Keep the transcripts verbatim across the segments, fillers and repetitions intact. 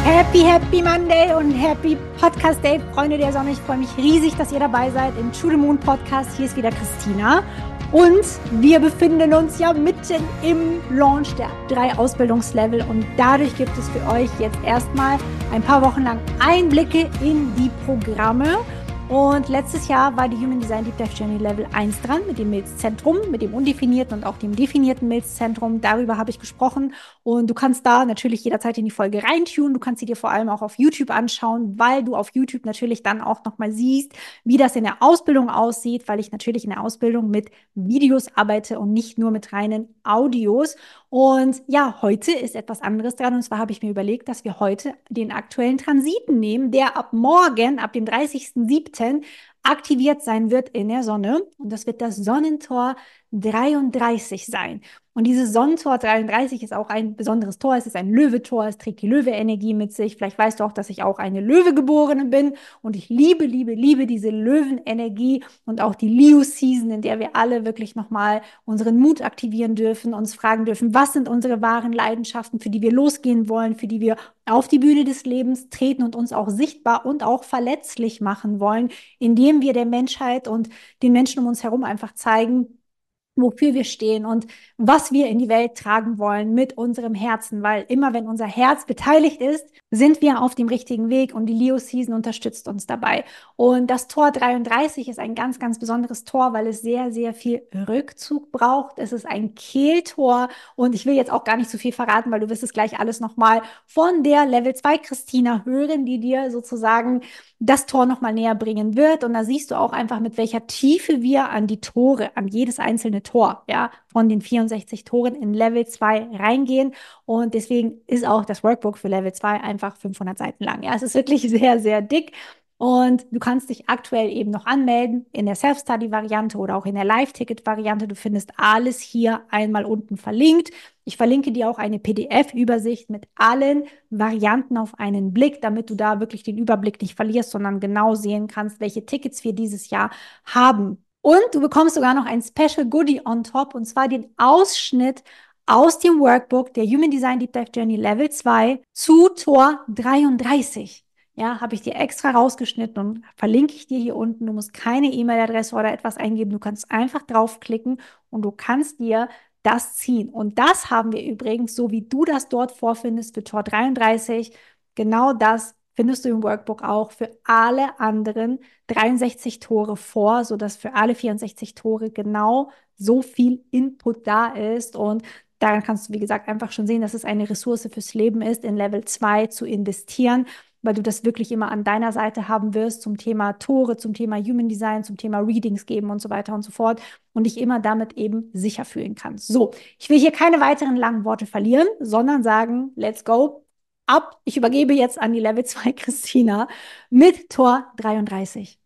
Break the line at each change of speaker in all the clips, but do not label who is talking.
Happy, happy Monday und happy Podcast Day, Freunde der Sonne. Ich freue mich riesig, dass ihr dabei seid im To The Moon Podcast. Hier ist wieder Christina und wir befinden uns ja mitten im Launch der drei Ausbildungslevel und dadurch gibt es für euch jetzt erstmal ein paar Wochen lang Einblicke in die Programme. Und letztes Jahr war die Human Design Deep Dive Journey Level eins dran mit dem Milzzentrum, mit dem undefinierten und auch dem definierten Milzzentrum. Darüber habe ich gesprochen und du kannst da natürlich jederzeit in die Folge reintun. Du kannst sie dir vor allem auch auf YouTube anschauen, weil du auf YouTube natürlich dann auch nochmal siehst, wie das in der Ausbildung aussieht, weil ich natürlich in der Ausbildung mit Videos arbeite und nicht nur mit reinen Audios. Und ja, heute ist etwas anderes dran und zwar habe ich mir überlegt, dass wir heute den aktuellen Transiten nehmen, der ab morgen, ab dem dreißigsten siebten aktiviert sein wird in der Sonne und das wird das Sonnentor dreiunddreißig sein. Und dieses Sonnentor dreiunddreißig ist auch ein besonderes Tor. Es ist ein Löwetor, es trägt die Löwe-Energie mit sich. Vielleicht weißt du auch, dass ich auch eine Löwe-Geborene bin und ich liebe, liebe, liebe diese Löwen-Energie und auch die Leo-Season, in der wir alle wirklich nochmal unseren Mut aktivieren dürfen, uns fragen dürfen, was sind unsere wahren Leidenschaften, für die wir losgehen wollen, für die wir auf die Bühne des Lebens treten und uns auch sichtbar und auch verletzlich machen wollen, indem wir der Menschheit und den Menschen um uns herum einfach zeigen, wofür wir stehen und was wir in die Welt tragen wollen mit unserem Herzen, weil immer wenn unser Herz beteiligt ist, sind wir auf dem richtigen Weg und die Leo-Season unterstützt uns dabei. Und das Tor dreiunddreißig ist ein ganz, ganz besonderes Tor, weil es sehr, sehr viel Rückzug braucht. Es ist ein Kehltor und ich will jetzt auch gar nicht zu viel verraten, weil du wirst es gleich alles nochmal von der Level zwei Christina hören, die dir sozusagen das Tor nochmal näher bringen wird. Und da siehst du auch einfach, mit welcher Tiefe wir an die Tore, an jedes einzelne Tor, ja, von den vierundsechzig Toren in Level zwei reingehen. Und deswegen ist auch das Workbook für Level zwei einfach fünfhundert Seiten lang. Ja, es ist wirklich sehr, sehr dick. Und du kannst dich aktuell eben noch anmelden in der Self-Study-Variante oder auch in der Live-Ticket-Variante. Du findest alles hier einmal unten verlinkt. Ich verlinke dir auch eine P D F-Übersicht mit allen Varianten auf einen Blick, damit du da wirklich den Überblick nicht verlierst, sondern genau sehen kannst, welche Tickets wir dieses Jahr haben. Und du bekommst sogar noch ein Special Goodie on top, und zwar den Ausschnitt aus dem Workbook der Human Design Deep Dive Journey Level zwei zu Tor dreiunddreißig. Ja, habe ich dir extra rausgeschnitten und verlinke ich dir hier unten. Du musst keine E-Mail-Adresse oder etwas eingeben. Du kannst einfach draufklicken und du kannst dir das ziehen. Und das haben wir übrigens, so wie du das dort vorfindest für Tor dreiunddreißig, genau das findest du im Workbook auch für alle anderen dreiundsechzig Tore vor, sodass für alle vierundsechzig Tore genau so viel Input da ist. Und daran kannst du, wie gesagt, einfach schon sehen, dass es eine Ressource fürs Leben ist, in Level zwei zu investieren, weil du das wirklich immer an deiner Seite haben wirst zum Thema Tore, zum Thema Human Design, zum Thema Readings geben und so weiter und so fort und dich immer damit eben sicher fühlen kannst. So, ich will hier keine weiteren langen Worte verlieren, sondern sagen, let's go, ab. Ich übergebe jetzt an die Level zwei Christina mit Tor dreiunddreißig.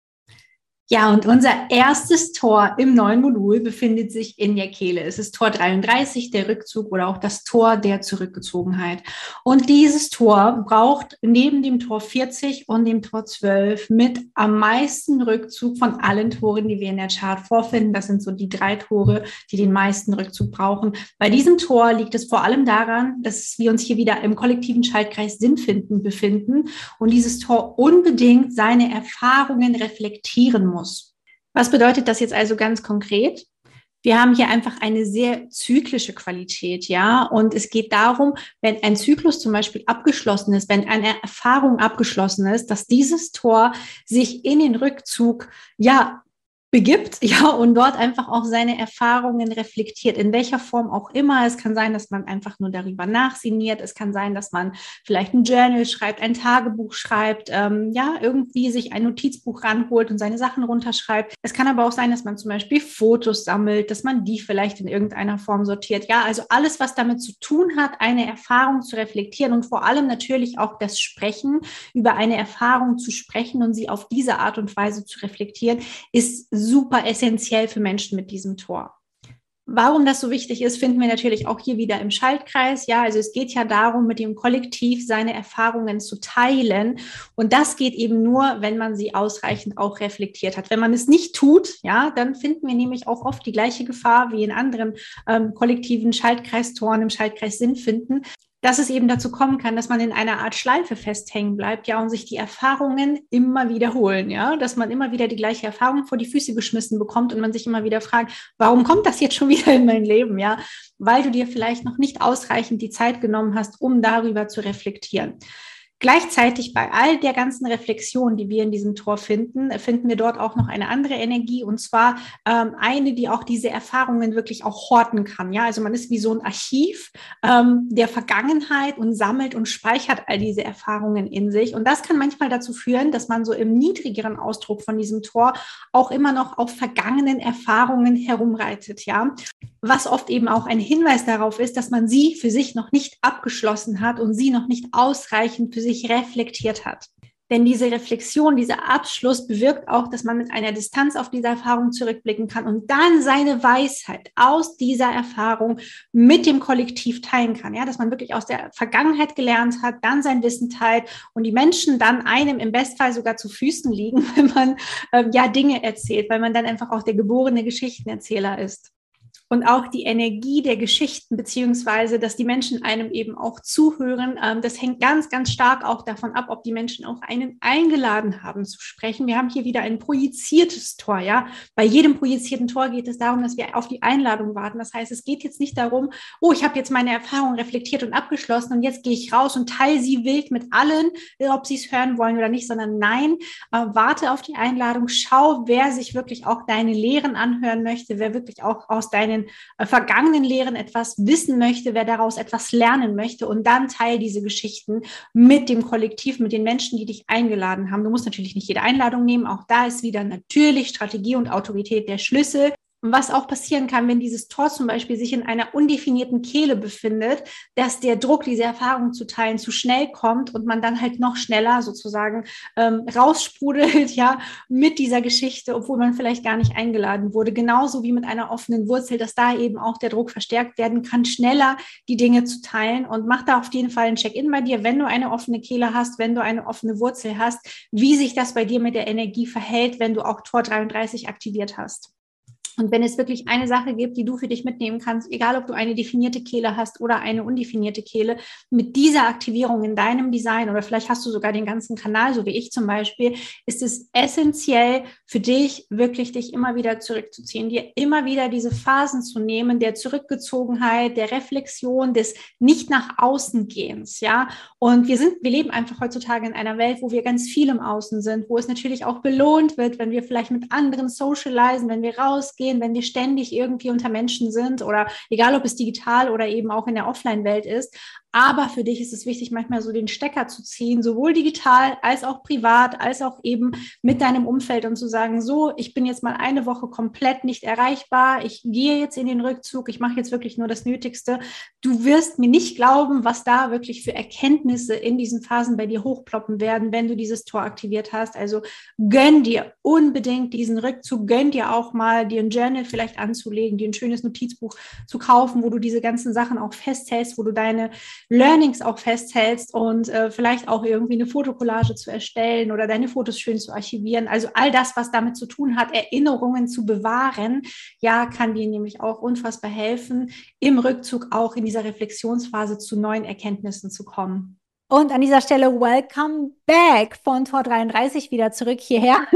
Ja, und unser erstes Tor im neuen Modul befindet sich in der Kehle. Es ist Tor dreiunddreißig, der Rückzug oder auch das Tor der Zurückgezogenheit. Und dieses Tor braucht neben dem Tor vierzig und dem Tor zwölf mit am meisten Rückzug von allen Toren, die wir in der Chart vorfinden. Das sind so die drei Tore, die den meisten Rückzug brauchen. Bei diesem Tor liegt es vor allem daran, dass wir uns hier wieder im kollektiven Schaltkreis Sinnfinden befinden und dieses Tor unbedingt seine Erfahrungen reflektieren muss. Muss. Was bedeutet das jetzt also ganz konkret? Wir haben hier einfach eine sehr zyklische Qualität, ja, und es geht darum, wenn ein Zyklus zum Beispiel abgeschlossen ist, wenn eine Erfahrung abgeschlossen ist, dass dieses Tor sich in den Rückzug, ja, begibt, ja, und dort einfach auch seine Erfahrungen reflektiert, in welcher Form auch immer. Es kann sein, dass man einfach nur darüber nachsinniert. Es kann sein, dass man vielleicht ein Journal schreibt, ein Tagebuch schreibt, ähm, ja, irgendwie sich ein Notizbuch ranholt und seine Sachen runterschreibt. Es kann aber auch sein, dass man zum Beispiel Fotos sammelt, dass man die vielleicht in irgendeiner Form sortiert. Ja, also alles, was damit zu tun hat, eine Erfahrung zu reflektieren und vor allem natürlich auch das Sprechen, über eine Erfahrung zu sprechen und sie auf diese Art und Weise zu reflektieren, ist super essentiell für Menschen mit diesem Tor. Warum das so wichtig ist, finden wir natürlich auch hier wieder im Schaltkreis. Ja, also es geht ja darum, mit dem Kollektiv seine Erfahrungen zu teilen. Und das geht eben nur, wenn man sie ausreichend auch reflektiert hat. Wenn man es nicht tut, ja, dann finden wir nämlich auch oft die gleiche Gefahr wie in anderen ähm, kollektiven Schaltkreistoren im Schaltkreis Sinnfinden, dass es eben dazu kommen kann, dass man in einer Art Schleife festhängen bleibt, ja, und sich die Erfahrungen immer wiederholen, ja, dass man immer wieder die gleiche Erfahrung vor die Füße geschmissen bekommt und man sich immer wieder fragt, warum kommt das jetzt schon wieder in mein Leben, ja, weil du dir vielleicht noch nicht ausreichend die Zeit genommen hast, um darüber zu reflektieren. Gleichzeitig bei all der ganzen Reflexion, die wir in diesem Tor finden, finden wir dort auch noch eine andere Energie, und zwar ähm, eine, die auch diese Erfahrungen wirklich auch horten kann. Ja, also man ist wie so ein Archiv ähm, der Vergangenheit und sammelt und speichert all diese Erfahrungen in sich. Und das kann manchmal dazu führen, dass man so im niedrigeren Ausdruck von diesem Tor auch immer noch auf vergangenen Erfahrungen herumreitet. Ja, was oft eben auch ein Hinweis darauf ist, dass man sie für sich noch nicht abgeschlossen hat und sie noch nicht ausreichend für sich reflektiert hat. Denn diese Reflexion, dieser Abschluss bewirkt auch, dass man mit einer Distanz auf diese Erfahrung zurückblicken kann und dann seine Weisheit aus dieser Erfahrung mit dem Kollektiv teilen kann. Ja, dass man wirklich aus der Vergangenheit gelernt hat, dann sein Wissen teilt und die Menschen dann einem im Bestfall sogar zu Füßen liegen, wenn man ähm, ja Dinge erzählt, weil man dann einfach auch der geborene Geschichtenerzähler ist. Und auch die Energie der Geschichten, beziehungsweise, dass die Menschen einem eben auch zuhören, ähm, das hängt ganz, ganz stark auch davon ab, ob die Menschen auch einen eingeladen haben zu sprechen. Wir haben hier wieder ein projiziertes Tor, ja. Bei jedem projizierten Tor geht es darum, dass wir auf die Einladung warten. Das heißt, es geht jetzt nicht darum, oh, ich habe jetzt meine Erfahrung reflektiert und abgeschlossen und jetzt gehe ich raus und teile sie wild mit allen, ob sie es hören wollen oder nicht, sondern nein, äh, warte auf die Einladung, schau, wer sich wirklich auch deine Lehren anhören möchte, wer wirklich auch aus deinen äh, vergangenen Lehren etwas wissen möchte, wer daraus etwas lernen möchte, und dann teile diese Geschichten mit dem Kollektiv, mit den Menschen, die dich eingeladen haben. Du musst natürlich nicht jede Einladung nehmen, auch da ist wieder natürlich Strategie und Autorität der Schlüssel. Und was auch passieren kann, wenn dieses Tor zum Beispiel sich in einer undefinierten Kehle befindet, dass der Druck, diese Erfahrung zu teilen, zu schnell kommt und man dann halt noch schneller sozusagen ähm, raussprudelt, ja, mit dieser Geschichte, obwohl man vielleicht gar nicht eingeladen wurde. Genauso wie mit einer offenen Wurzel, dass da eben auch der Druck verstärkt werden kann, schneller die Dinge zu teilen, und mach da auf jeden Fall ein Check-in bei dir, wenn du eine offene Kehle hast, wenn du eine offene Wurzel hast, wie sich das bei dir mit der Energie verhält, wenn du auch Tor dreiunddreißig aktiviert hast. Und wenn es wirklich eine Sache gibt, die du für dich mitnehmen kannst, egal ob du eine definierte Kehle hast oder eine undefinierte Kehle, mit dieser Aktivierung in deinem Design, oder vielleicht hast du sogar den ganzen Kanal, so wie ich zum Beispiel, ist es essentiell für dich, wirklich dich immer wieder zurückzuziehen, dir immer wieder diese Phasen zu nehmen, der Zurückgezogenheit, der Reflexion, des nicht nach außen gehens, ja. Und wir sind, wir leben einfach heutzutage in einer Welt, wo wir ganz viel im Außen sind, wo es natürlich auch belohnt wird, wenn wir vielleicht mit anderen socialisen, wenn wir rausgehen, wenn wir ständig irgendwie unter Menschen sind, oder egal, ob es digital oder eben auch in der Offline-Welt ist. Aber für dich ist es wichtig, manchmal so den Stecker zu ziehen, sowohl digital als auch privat, als auch eben mit deinem Umfeld, und zu sagen, so, ich bin jetzt mal eine Woche komplett nicht erreichbar, ich gehe jetzt in den Rückzug, ich mache jetzt wirklich nur das Nötigste. Du wirst mir nicht glauben, was da wirklich für Erkenntnisse in diesen Phasen bei dir hochploppen werden, wenn du dieses Tor aktiviert hast. Also gönn dir unbedingt diesen Rückzug, gönn dir auch mal, dir ein Journal vielleicht anzulegen, dir ein schönes Notizbuch zu kaufen, wo du diese ganzen Sachen auch festhältst, wo du deine Learnings auch festhältst, und äh, vielleicht auch irgendwie eine Fotokollage zu erstellen oder deine Fotos schön zu archivieren. Also all das, was damit zu tun hat, Erinnerungen zu bewahren, ja, kann dir nämlich auch unfassbar helfen, im Rückzug auch in dieser Reflexionsphase zu neuen Erkenntnissen zu kommen.
Und an dieser Stelle welcome back von Tor dreiunddreißig wieder zurück hierher.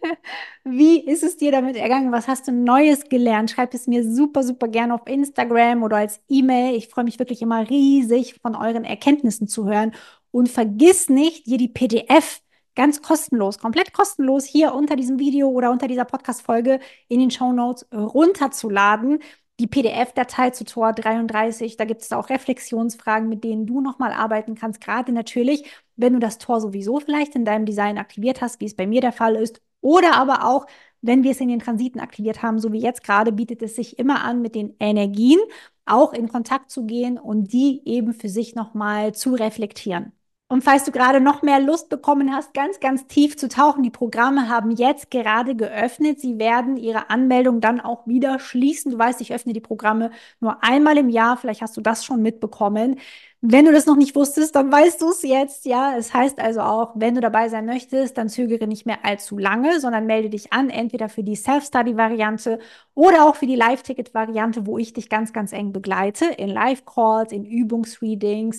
Wie ist es dir damit ergangen? Was hast du Neues gelernt? Schreib es mir super, super gerne auf Instagram oder als E-Mail. Ich freue mich wirklich immer riesig, von euren Erkenntnissen zu hören. Und vergiss nicht, dir die P D F ganz kostenlos, komplett kostenlos hier unter diesem Video oder unter dieser Podcast-Folge in den Shownotes runterzuladen. Die P D F-Datei zu Tor dreiunddreißig, da gibt es auch Reflexionsfragen, mit denen du nochmal arbeiten kannst. Gerade natürlich, wenn du das Tor sowieso vielleicht in deinem Design aktiviert hast, wie es bei mir der Fall ist. Oder aber auch, wenn wir es in den Transiten aktiviert haben, so wie jetzt gerade, bietet es sich immer an, mit den Energien auch in Kontakt zu gehen und die eben für sich nochmal zu reflektieren. Und falls du gerade noch mehr Lust bekommen hast, ganz, ganz tief zu tauchen, die Programme haben jetzt gerade geöffnet. Sie werden ihre Anmeldung dann auch wieder schließen. Du weißt, ich öffne die Programme nur einmal im Jahr. Vielleicht hast du das schon mitbekommen. Wenn du das noch nicht wusstest, dann weißt du es jetzt, ja. Es heißt also auch, wenn du dabei sein möchtest, dann zögere nicht mehr allzu lange, sondern melde dich an, entweder für die Self-Study-Variante oder auch für die Live-Ticket-Variante, wo ich dich ganz, ganz eng begleite, in Live-Calls, in Übungsreadings,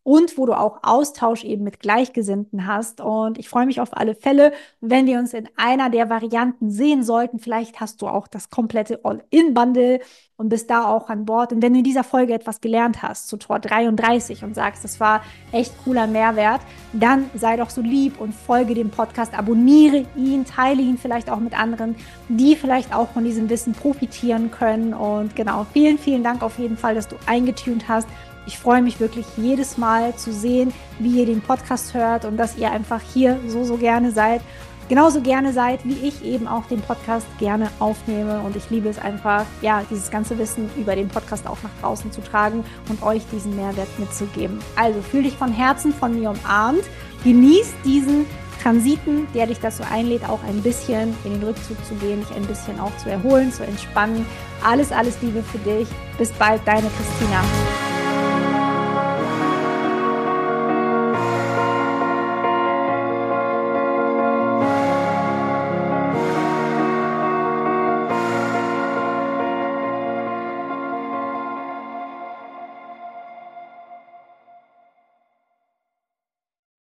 und wo du auch Austausch eben mit Gleichgesinnten hast. Und ich freue mich auf alle Fälle, wenn wir uns in einer der Varianten sehen sollten. Vielleicht hast du auch das komplette All-In-Bundle und bist da auch an Bord. Und wenn du in dieser Folge etwas gelernt hast zu Tor dreiunddreißig und sagst, das war echt cooler Mehrwert, dann sei doch so lieb und folge dem Podcast, abonniere ihn, teile ihn vielleicht auch mit anderen, die vielleicht auch von diesem Wissen profitieren können. Und genau, vielen, vielen Dank auf jeden Fall, dass du eingetunt hast. Ich freue mich wirklich jedes Mal zu sehen, wie ihr den Podcast hört und dass ihr einfach hier so, so gerne seid. Genauso gerne seid, wie ich eben auch den Podcast gerne aufnehme. Und ich liebe es einfach, ja, dieses ganze Wissen über den Podcast auch nach draußen zu tragen und euch diesen Mehrwert mitzugeben. Also fühl dich von Herzen von mir umarmt. Genieß diesen Transiten, der dich dazu einlädt, auch ein bisschen in den Rückzug zu gehen, dich ein bisschen auch zu erholen, zu entspannen. Alles, alles Liebe für dich. Bis bald, deine Christina.